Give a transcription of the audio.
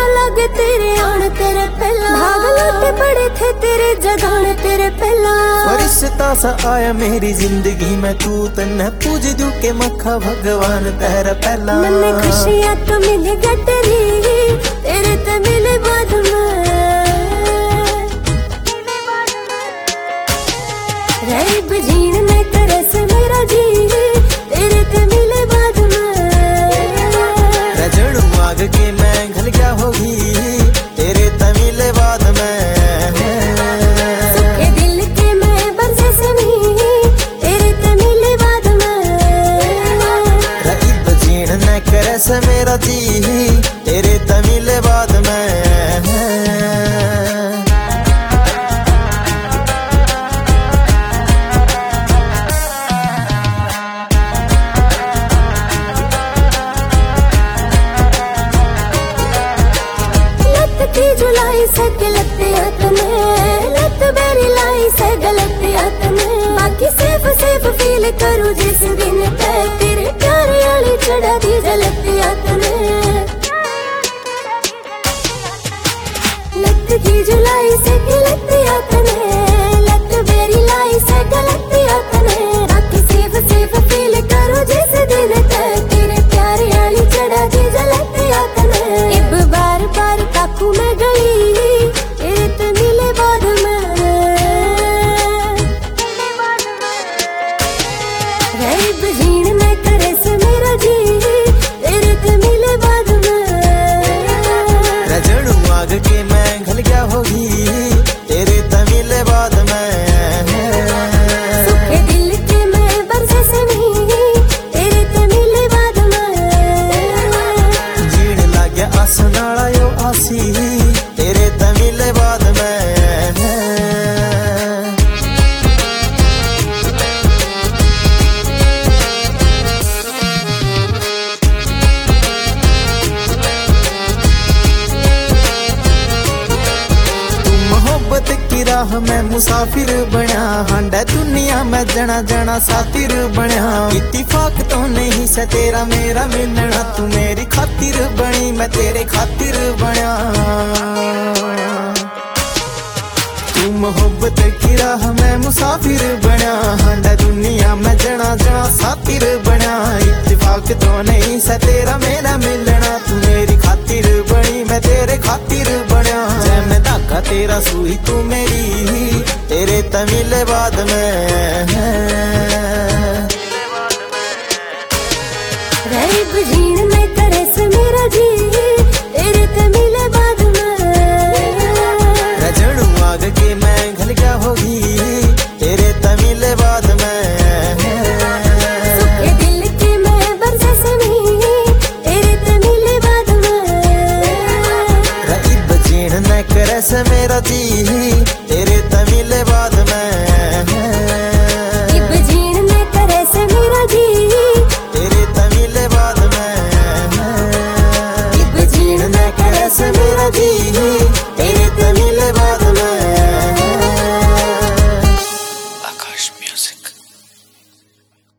लगे तेरे आने तेरे पहला, भाग लौटे पड़े थे तेरे जगाने तेरे पहला। फरिश्ता सा आया मेरी जिंदगी में, तू तन्ने पूज दू के मखा भगवान तेरा पहला। मन्ने खुशियां तो मिले गटरी तेरे ते मिले बाद में, रैब जीण में तरस मेरा जी तेरे ते मिले बाद में। रजड़ मांग के मैं घल गया होगी तेरे ते मिले बाद में। सुखे दिल के मैं बरसे सनी तेरे ते मिले बाद में। रईब जीण न करे से मेरा जी तेरे ते मिले बाद में। जुलाई से गलत हाथ में, लत बेरी लाई से गलत हाथ में। बाकी सेफ सेफ फील करूं जिस दिन तक तेरे प्यार वाली चढ़ा दी गलत हाथ में। लत की जुलाई से गलत हाथ में, लत बेरी लाई से गलत हाथ में। बाकी सेफ सेफ फील करूं जिस दिन तक तेरे प्यार वाली चढ़ा दी गलत हाथ में। इब बार बार काकू में गई तेरे ते मिले बाद में। रैब जीण में करे से मेरा जी तेरे ते मिले बाद में। रजड़ मांग के मैं घल गया होगी तेरे ते मिले बाद में। सुखे दिल के मैं बरसे सनी तेरे ते मिले बाद में। जीण लाग्या आस नाला यो आसी तेरे ते मिले बाद में। मोहब्बत की राह में मुसाफिर बना, हांडा दुनिया में जना जना सातिर बना। इत्तिफाक तो नहीं से तेरा मेरा मिलना, तू मेरी खातिर बनी मैं तेरे खातिर बना। तू मोहब्बत की राह में मुसाफिर बना, हांडा दुनिया में जना जना सातिर बना। इत्तिफाक तो नहीं से तेरा मेरा मिलना, तू मेरी खातिर बनी मैं तेरे खातिर बना। जय मैं धागा तेरा सुई तू मेरी तेरे ते मिले बाद में। रैब जीण में करे से मेरा जी तेरे ते मिले बाद में। रजड़ मांग के मैं घल गया होगी तेरे ते मिले बाद में। सुखे दिल के मैं बरसे सनी तेरे ते मिले बाद में। रईब जीण न करे से मेरा जी तेरे ते मिले बाद